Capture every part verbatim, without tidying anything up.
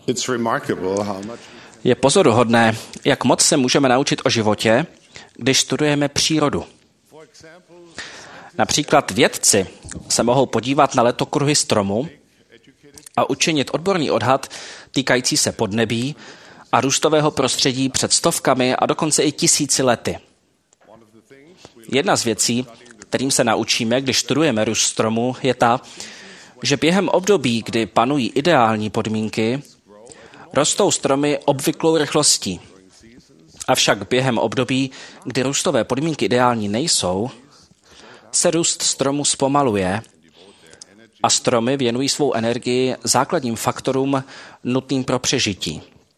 Je pozoruhodné, jak moc se můžeme naučit o životě, když studujeme přírodu. Například vědci se mohou podívat na letokruhy stromu a učinit odborný odhad týkající se podnebí a růstového prostředí před stovkami a dokonce i tisíci lety. Jedna z věcí, kterým se naučíme, když studujeme růst stromu, je ta, že během období, kdy panují ideální podmínky, rostou stromy obvyklou rychlostí. Avšak během období, kdy růstové podmínky ideální nejsou, se růst stromu zpomaluje a stromy věnují svou energii základním faktorům nutným pro přežití.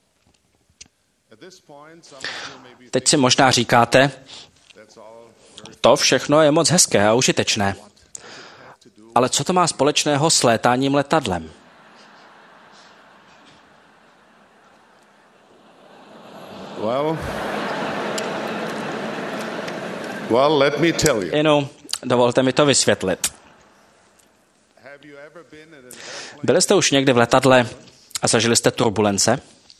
Teď si možná říkáte, to všechno je moc hezké a užitečné. Ale co to má společného s létáním letadlem? Well, well, let me tell you. Inu, dovolte mi to vysvětlit. Byli jste už někdy v letadle a zažili jste turbulence?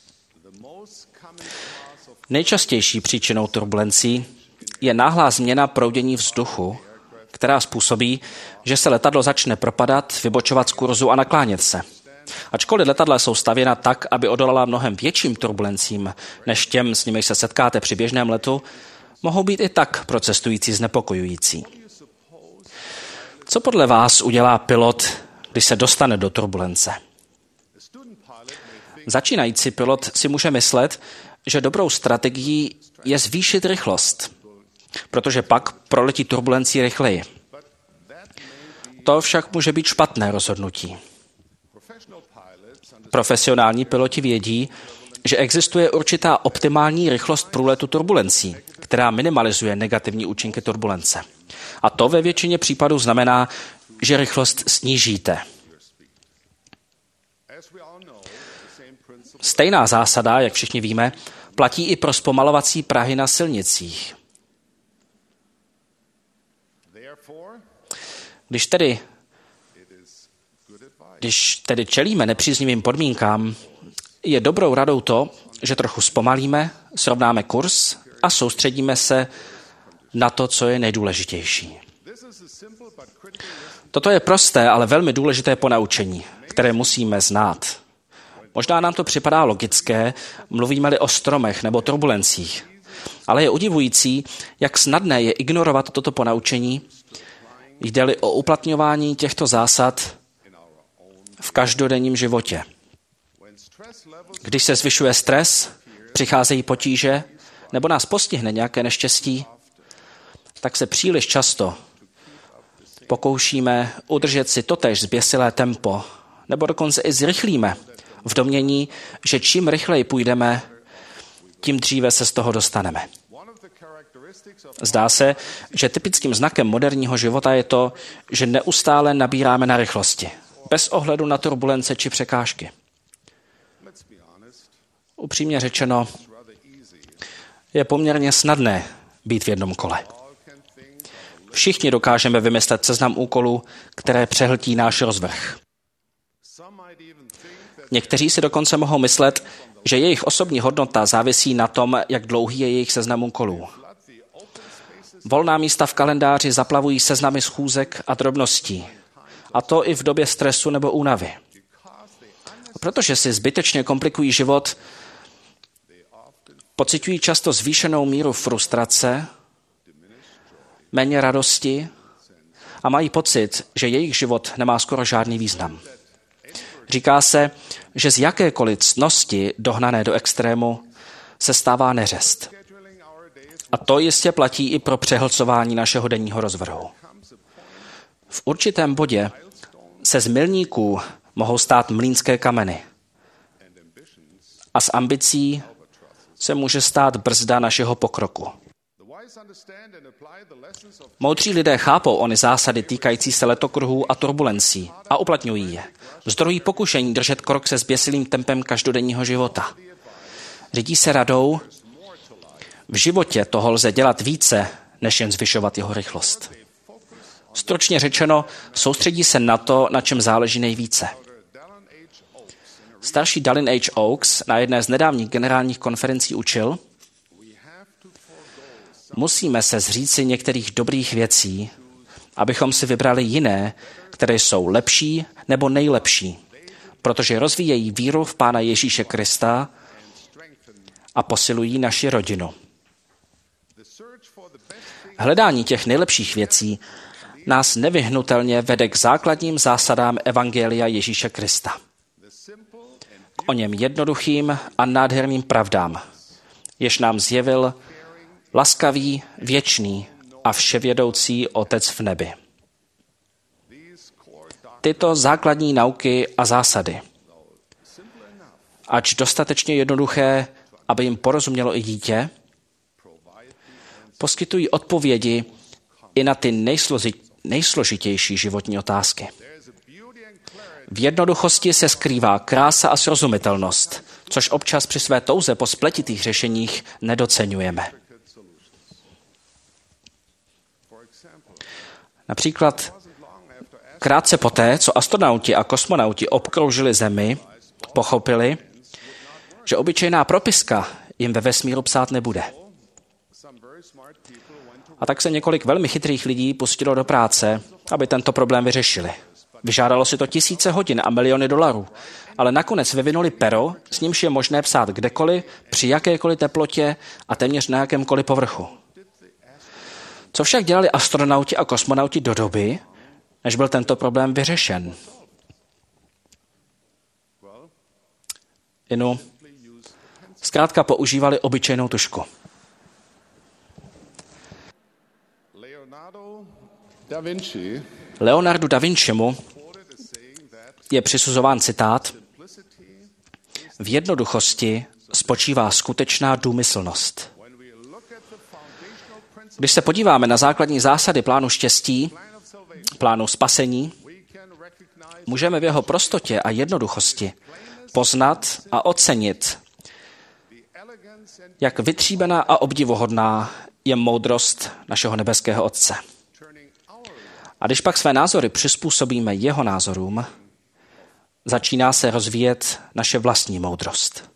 Nejčastější příčinou turbulencí je náhlá změna proudění vzduchu, která způsobí, že se letadlo začne propadat, vybočovat z kurzu a naklánět se. Ačkoliv letadla jsou stavěna tak, aby odolala mnohem větším turbulencím, než těm, s nimi se setkáte při běžném letu, mohou být i tak pro cestující znepokojující. Co podle vás udělá pilot, když se dostane do turbulence? Začínající pilot si může myslet, že dobrou strategií je zvýšit rychlost, protože pak proletí turbulencí rychleji. To však může být špatné rozhodnutí. Profesionální piloti vědí, že existuje určitá optimální rychlost průletu turbulencí, která minimalizuje negativní účinky turbulence. A to ve většině případů znamená, že rychlost snížíte. Stejná zásada, jak všichni víme, platí i pro zpomalovací prahy na silnicích. Když tedy, když tedy čelíme nepříznivým podmínkám, je dobrou radou to, že trochu zpomalíme, srovnáme kurz a soustředíme se na to, co je nejdůležitější. Toto je prosté, ale velmi důležité ponaučení, které musíme znát. Možná nám to připadá logické, mluvíme-li o stromech nebo turbulencích, ale je udivující, jak snadné je ignorovat toto ponaučení, jde-li o uplatňování těchto zásad v každodenním životě. Když se zvyšuje stres, přicházejí potíže nebo nás postihne nějaké neštěstí, tak se příliš často pokoušíme udržet si totéž zběsilé tempo, nebo dokonce i zrychlíme v domnění, že čím rychleji půjdeme, tím dříve se z toho dostaneme. Zdá se, že typickým znakem moderního života je to, že neustále nabíráme na rychlosti, bez ohledu na turbulence či překážky. Upřímně řečeno, je poměrně snadné být v jednom kole. Všichni dokážeme vymyslet seznam úkolů, které přehltí náš rozvrh. Někteří si dokonce mohou myslet, že jejich osobní hodnota závisí na tom, jak dlouhý je jejich seznam úkolů. Volná místa v kalendáři zaplavují seznamy schůzek a drobností. A to i v době stresu nebo únavy. Protože si zbytečně komplikují život, pociťují často zvýšenou míru frustrace, méně radosti a mají pocit, že jejich život nemá skoro žádný význam. Říká se, že z jakékoliv ctnosti dohnané do extrému se stává neřest. A to jistě platí i pro přehlcování našeho denního rozvrhu. V určitém bodě se z milníků mohou stát mlýnské kameny. A z ambicí se může stát brzda našeho pokroku. Moudří lidé chápou ony zásady týkající se letokruhů a turbulencí a uplatňují je. Vzdorují pokušení držet krok se zběsilým tempem každodenního života. Řídí se radou, v životě toho lze dělat více, než jen zvyšovat jeho rychlost. Stručně řečeno, soustředí se na to, na čem záleží nejvíce. Starší Dallin H. Oaks na jedné z nedávných generálních konferencí učil, musíme se zříci některých dobrých věcí, abychom si vybrali jiné, které jsou lepší nebo nejlepší, protože rozvíjejí víru v Pána Ježíše Krista a posilují naši rodinu. Hledání těch nejlepších věcí nás nevyhnutelně vede k základním zásadám Evangelia Ježíše Krista. K o něm jednoduchým a nádherným pravdám, jež nám zjevil laskavý, věčný a vševědoucí Otec v nebi. Tyto základní nauky a zásady, ač dostatečně jednoduché, aby jim porozumělo i dítě, poskytují odpovědi i na ty nejsloži- nejsložitější životní otázky. V jednoduchosti se skrývá krása a srozumitelnost, což občas při své touze po spletitých řešeních nedoceňujeme. Například krátce poté, co astronauti a kosmonauti obkroužili Zemi, pochopili, že obyčejná propiska jim ve vesmíru psát nebude. A tak se několik velmi chytrých lidí pustilo do práce, aby tento problém vyřešili. Vyžádalo si to tisíce hodin a miliony dolarů, ale nakonec vyvinuli pero, s nímž je možné psát kdekoliv, při jakékoliv teplotě a téměř na jakémkoliv povrchu. Co však dělali astronauti a kosmonauti do doby, než byl tento problém vyřešen? Inu, zkrátka používali obyčejnou tužku. Da Vinci Leonardu da Vincimu je přisuzován citát: v jednoduchosti spočívá skutečná důmyslnost. Když se podíváme na základní zásady plánu štěstí, plánu spasení, můžeme v jeho prostotě a jednoduchosti poznat a ocenit, jak vytříbená a obdivuhodná je moudrost našeho nebeského Otce. A když pak své názory přizpůsobíme jeho názorům, začíná se rozvíjet naše vlastní moudrost.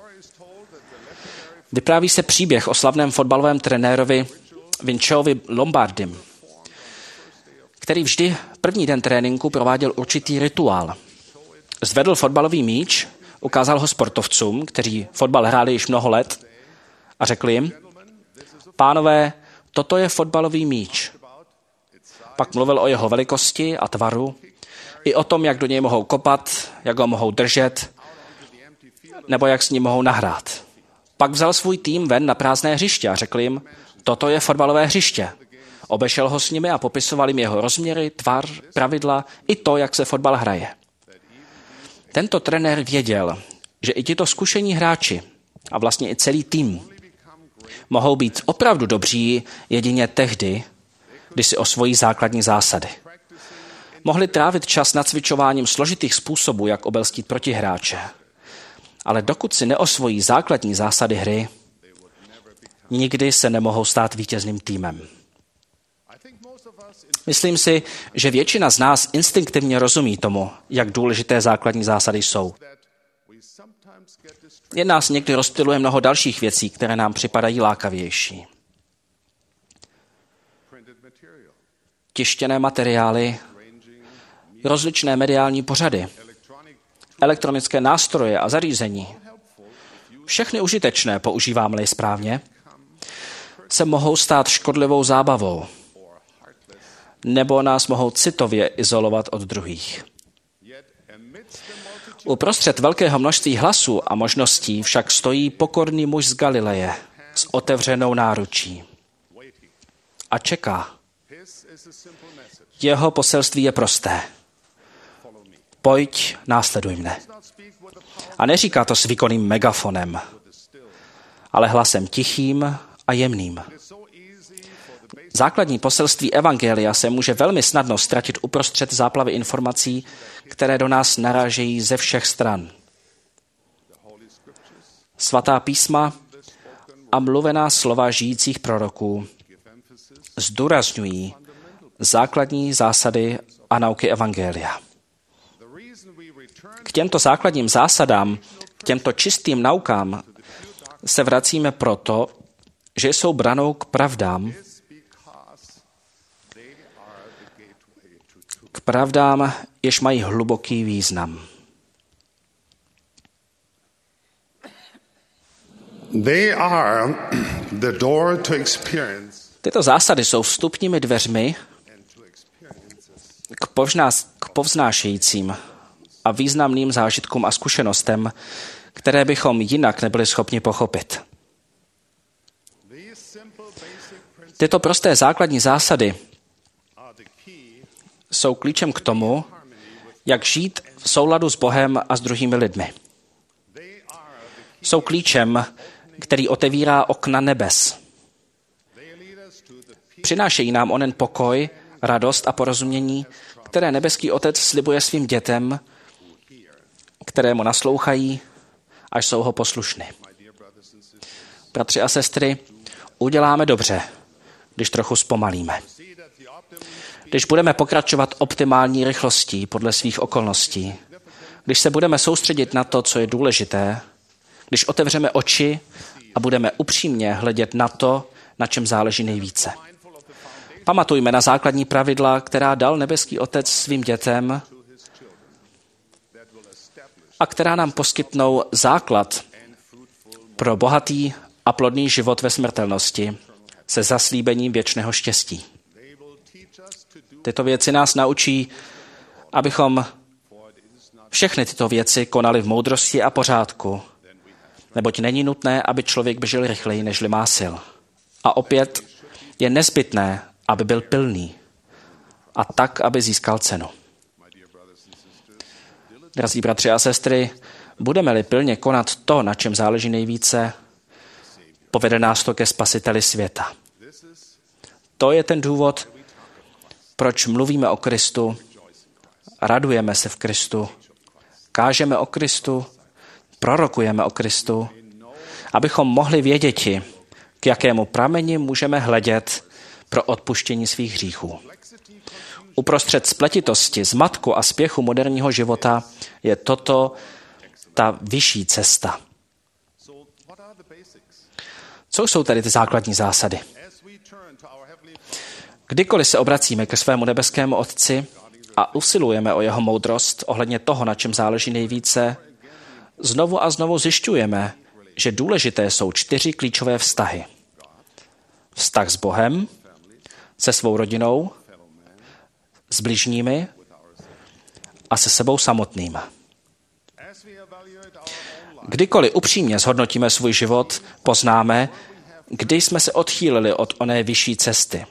Vypráví se příběh o slavném fotbalovém trenérovi Vinciovi Lombardim, který vždy první den tréninku prováděl určitý rituál. Zvedl fotbalový míč, ukázal ho sportovcům, kteří fotbal hráli již mnoho let, a řekl jim: pánové, toto je fotbalový míč. Pak mluvil o jeho velikosti a tvaru, i o tom, jak do něj mohou kopat, jak ho mohou držet, nebo jak s ním mohou nahrát. Pak vzal svůj tým ven na prázdné hřiště a řekl jim: toto je fotbalové hřiště. Obešel ho s nimi a popisoval jim jeho rozměry, tvar, pravidla i to, jak se fotbal hraje. Tento trenér věděl, že i tito zkušení hráči a vlastně i celý tým mohou být opravdu dobří jedině tehdy, když si osvojí základní zásady. Mohli trávit čas nacvičováním složitých způsobů, jak obelstít protihráče. Ale dokud si neosvojí základní zásady hry, nikdy se nemohou stát vítězným týmem. Myslím si, že většina z nás instinktivně rozumí tomu, jak důležité základní zásady jsou. Jen nás někdy rozptyluje mnoho dalších věcí, které nám připadají lákavější. Tištěné materiály, rozličné mediální pořady, elektronické nástroje a zařízení, všechny užitečné, používám-li správně, se mohou stát škodlivou zábavou, nebo nás mohou citově izolovat od druhých. Uprostřed velkého množství hlasů a možností však stojí pokorný muž z Galileje s otevřenou náručí a čeká. Jeho poselství je prosté. Pojď, následuj mne. A neříká to s výkonným megafonem, ale hlasem tichým a jemným. Základní poselství evangelia se může velmi snadno ztratit uprostřed záplavy informací, které do nás narážejí ze všech stran. Svatá písma a mluvená slova žijících proroků zdůrazňují základní zásady a nauky evangelia. K těmto základním zásadám, k těmto čistým naukám se vracíme proto, že jsou branou k pravdám, k pravdám, jež mají hluboký význam. They are the door to experience Tyto zásady jsou vstupními dveřmi k, povznáš- k povznášejícím a významným zážitkům a zkušenostem, které bychom jinak nebyli schopni pochopit. Tyto prosté základní zásady jsou klíčem k tomu, jak žít v souladu s Bohem a s druhými lidmi. Jsou klíčem, který otevírá okna nebes. Přinášejí nám onen pokoj, radost a porozumění, které nebeský Otec slibuje svým dětem, které mu naslouchají, až jsou ho poslušny. Bratři a sestry, uděláme dobře, když trochu zpomalíme. Když budeme pokračovat optimální rychlostí podle svých okolností, když se budeme soustředit na to, co je důležité, když otevřeme oči a budeme upřímně hledět na to, na čem záleží nejvíce. Pamatujme na základní pravidla, která dal nebeský Otec svým dětem a která nám poskytnou základ pro bohatý a plodný život ve smrtelnosti se zaslíbením věčného štěstí. Tyto věci nás naučí, abychom všechny tyto věci konali v moudrosti a pořádku, neboť není nutné, aby člověk běžel rychleji, nežli má sil. A opět je nezbytné, aby byl pilný a tak, aby získal cenu. Drazí bratři a sestry, budeme-li pilně konat to, na čem záleží nejvíce, povede nás to ke Spasiteli světa. To je ten důvod, proč mluvíme o Kristu, radujeme se v Kristu, kážeme o Kristu, prorokujeme o Kristu, abychom mohli věděti, k jakému prameni můžeme hledět pro odpuštění svých hříchů. Uprostřed spletitosti, zmatku a spěchu moderního života je toto ta vyšší cesta. Co jsou tedy ty základní zásady? Kdykoliv se obracíme ke svému nebeskému Otci a usilujeme o jeho moudrost ohledně toho, na čem záleží nejvíce, znovu a znovu zjišťujeme, že důležité jsou čtyři klíčové vztahy. Vztah s Bohem, se svou rodinou, s bližními a se sebou samotným. Kdykoliv upřímně zhodnotíme svůj život, poznáme, kdy jsme se odchýlili od oné vyšší cesty.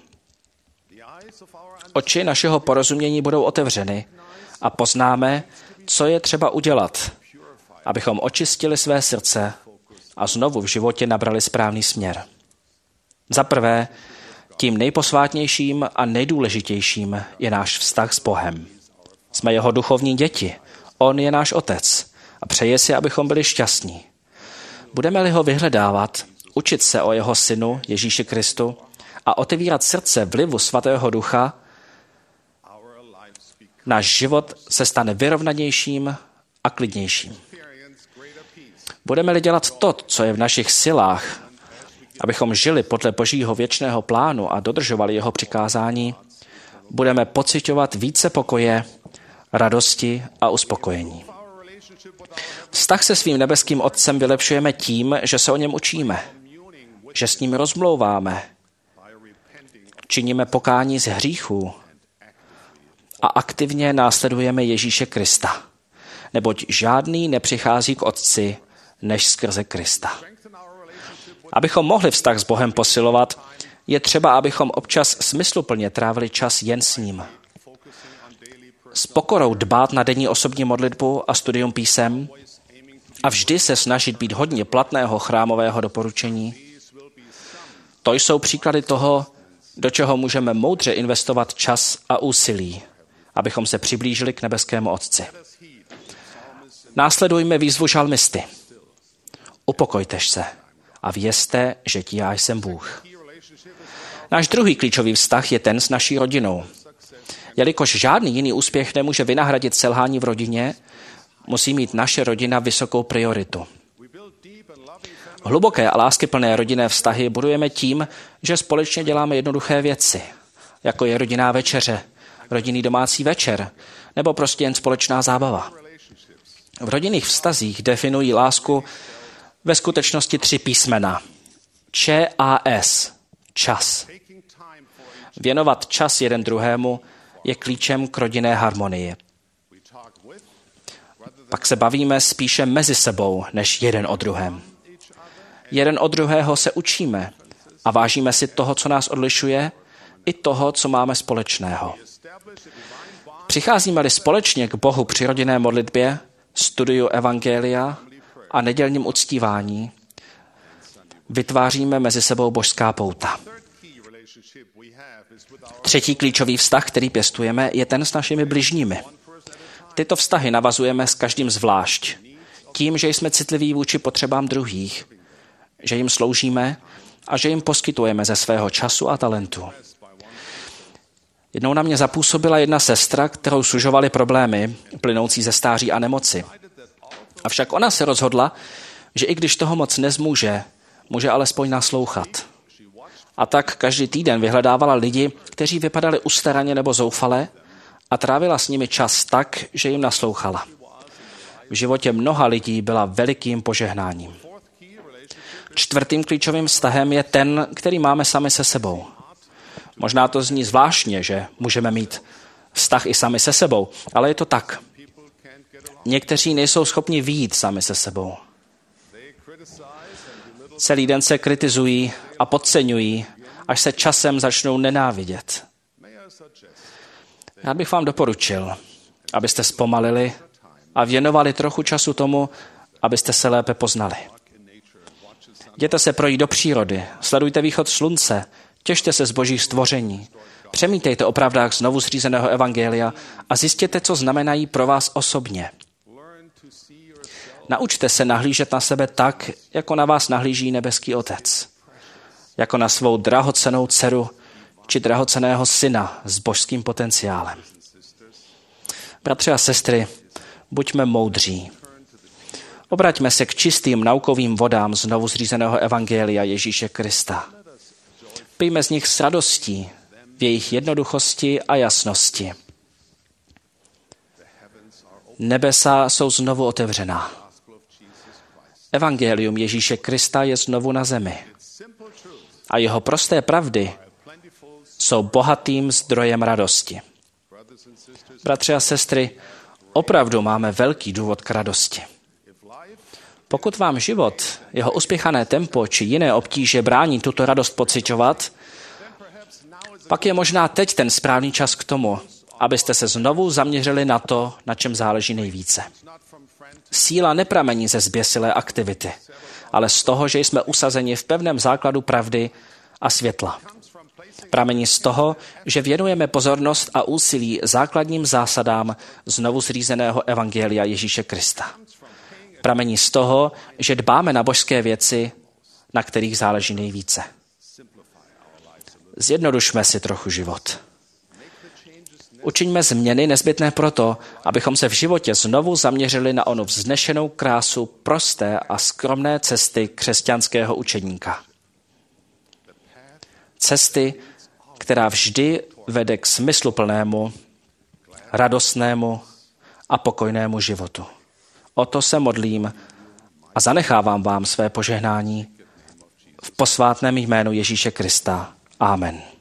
Oči našeho porozumění budou otevřeny a poznáme, co je třeba udělat, abychom očistili své srdce a znovu v životě nabrali správný směr. Za prvé, tím nejposvátnějším a nejdůležitějším je náš vztah s Bohem. Jsme jeho duchovní děti. On je náš Otec a přeje si, abychom byli šťastní. Budeme-li ho vyhledávat, učit se o jeho synu Ježíši Kristu a otevírat srdce vlivu Svatého Ducha, náš život se stane vyrovnanějším a klidnějším. Budeme-li dělat to, co je v našich silách, abychom žili podle Božího věčného plánu a dodržovali jeho přikázání, budeme pociťovat více pokoje, radosti a uspokojení. Vztah se svým nebeským Otcem vylepšujeme tím, že se o něm učíme, že s ním rozmlouváme, činíme pokání z hříchů a aktivně následujeme Ježíše Krista, neboť žádný nepřichází k Otci než skrze Krista. Abychom mohli vztah s Bohem posilovat, je třeba, abychom občas smysluplně trávili čas jen s ním. S pokorou dbát na denní osobní modlitbu a studium písem a vždy se snažit být hodně platného chrámového doporučení. To jsou příklady toho, do čeho můžeme moudře investovat čas a úsilí, abychom se přiblížili k nebeskému Otci. Následujme výzvu žalmisty. Upokojte se a vězte, že ti já jsem Bůh. Náš druhý klíčový vztah je ten s naší rodinou. Jelikož žádný jiný úspěch nemůže vynahradit selhání v rodině, musí mít naše rodina vysokou prioritu. Hluboké a láskyplné rodinné vztahy budujeme tím, že společně děláme jednoduché věci, jako je rodinná večeře, rodinný domácí večer, nebo prostě jen společná zábava. V rodinných vztazích definují lásku ve skutečnosti tři písmena. Č a S. Čas. Věnovat čas jeden druhému je klíčem k rodinné harmonii. Pak se bavíme spíše mezi sebou, než jeden o druhém. Jeden od druhého se učíme a vážíme si toho, co nás odlišuje, i toho, co máme společného. Přicházíme-li společně k Bohu při rodinné modlitbě, studiu evangelia a nedělním uctívání, vytváříme mezi sebou božská pouta. Třetí klíčový vztah, který pěstujeme, je ten s našimi bližními. Tyto vztahy navazujeme s každým zvlášť, tím, že jsme citliví vůči potřebám druhých, že jim sloužíme a že jim poskytujeme ze svého času a talentu. Jednou na mě zapůsobila jedna sestra, kterou sužovaly problémy plynoucí ze stáří a nemoci. Avšak ona se rozhodla, že i když toho moc nezmůže, může alespoň naslouchat. A tak každý týden vyhledávala lidi, kteří vypadali ustaraně nebo zoufale, a trávila s nimi čas tak, že jim naslouchala. V životě mnoha lidí byla velikým požehnáním. Čtvrtým klíčovým vztahem je ten, který máme sami se sebou. Možná to zní zvláštně, že můžeme mít vztah i sami se sebou, ale je to tak. Někteří nejsou schopni vyjít sami se sebou. Celý den se kritizují a podceňují, až se časem začnou nenávidět. Já bych vám doporučil, abyste zpomalili a věnovali trochu času tomu, abyste se lépe poznali. Jděte se projít do přírody, sledujte východ slunce, těšte se z božích stvoření, přemítejte o pravdách znovu zřízeného evangelia a zjistěte, co znamenají pro vás osobně. Naučte se nahlížet na sebe tak, jako na vás nahlíží nebeský Otec. Jako na svou drahocennou dceru či drahocenného syna s božským potenciálem. Bratři a sestry, buďme moudří. Obraťme se k čistým naukovým vodám znovu zřízeného evangelia Ježíše Krista. Pijme z nich s radostí, v jejich jednoduchosti a jasnosti. Nebesa jsou znovu otevřená. Evangelium Ježíše Krista je znovu na zemi. A jeho prosté pravdy jsou bohatým zdrojem radosti. Bratři a sestry, opravdu máme velký důvod k radosti. Pokud vám život, jeho uspěchané tempo či jiné obtíže brání tuto radost pociťovat, pak je možná teď ten správný čas k tomu, abyste se znovu zaměřili na to, na čem záleží nejvíce. Síla nepramení ze zběsilé aktivity, ale z toho, že jsme usazeni v pevném základu pravdy a světla. Pramení z toho, že věnujeme pozornost a úsilí základním zásadám znovu zřízeného evangelia Ježíše Krista. Pramení z toho, že dbáme na božské věci, na kterých záleží nejvíce. Zjednodušme si trochu život. Učiňme změny nezbytné proto, abychom se v životě znovu zaměřili na onu vznešenou krásu prosté a skromné cesty křesťanského učeníka. Cesty, která vždy vede k smysluplnému, radostnému a pokojnému životu. O to se modlím a zanechávám vám své požehnání v posvátném jménu Ježíše Krista. Amen.